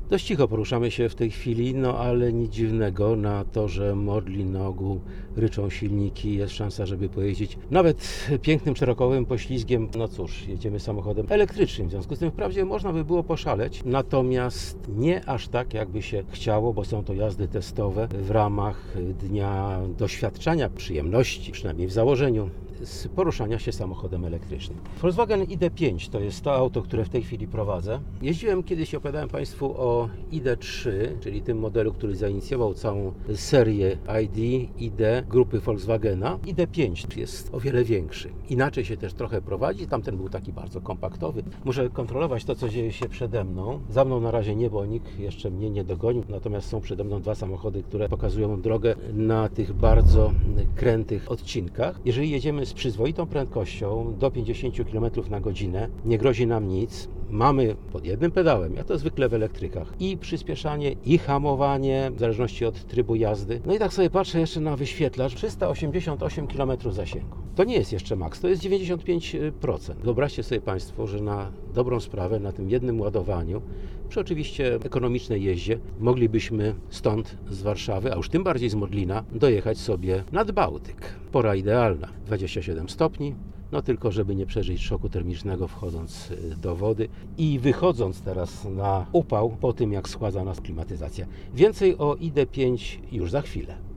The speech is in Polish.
Dość cicho poruszamy się w tej chwili, no ale nic dziwnego na torze Modlin na ogół ryczą silniki, jest szansa, żeby pojeździć nawet pięknym czterokowym poślizgiem. No cóż, jedziemy samochodem elektrycznym, w związku z tym wprawdzie można by było poszaleć, natomiast nie aż tak, jakby się chciało, bo są to jazdy testowe w ramach dnia doświadczania przyjemności, przynajmniej w założeniu, z poruszania się samochodem elektrycznym. Volkswagen ID.5 to jest to auto, które w tej chwili prowadzę. Jeździłem kiedyś, opowiadałem Państwu o ID.3, czyli tym modelu, który zainicjował całą serię ID grupy Volkswagena. ID.5 jest o wiele większy. Inaczej się też trochę prowadzi. Tamten był taki bardzo kompaktowy. Muszę kontrolować to, co dzieje się przede mną. Za mną na razie nie, bo nikt jeszcze mnie nie dogonił. Natomiast są przede mną dwa samochody, które pokazują drogę na tych bardzo krętych odcinkach. Jeżeli jedziemy z przyzwoitą prędkością do 50 km na godzinę, nie grozi nam nic. Mamy pod jednym pedałem, jak to zwykle w elektrykach, i przyspieszanie, i hamowanie, w zależności od trybu jazdy. No i tak sobie patrzę jeszcze na wyświetlacz, 388 km zasięgu. To nie jest jeszcze maks, to jest 95%. Wyobraźcie sobie Państwo, że na dobrą sprawę, na tym jednym ładowaniu, przy oczywiście ekonomicznej jeździe, moglibyśmy stąd z Warszawy, a już tym bardziej z Modlina, dojechać sobie nad Bałtyk. Pora idealna, 27 stopni. No tylko, żeby nie przeżyć szoku termicznego wchodząc do wody i wychodząc teraz na upał po tym, jak schładza nas klimatyzacja. Więcej o ID.5 już za chwilę.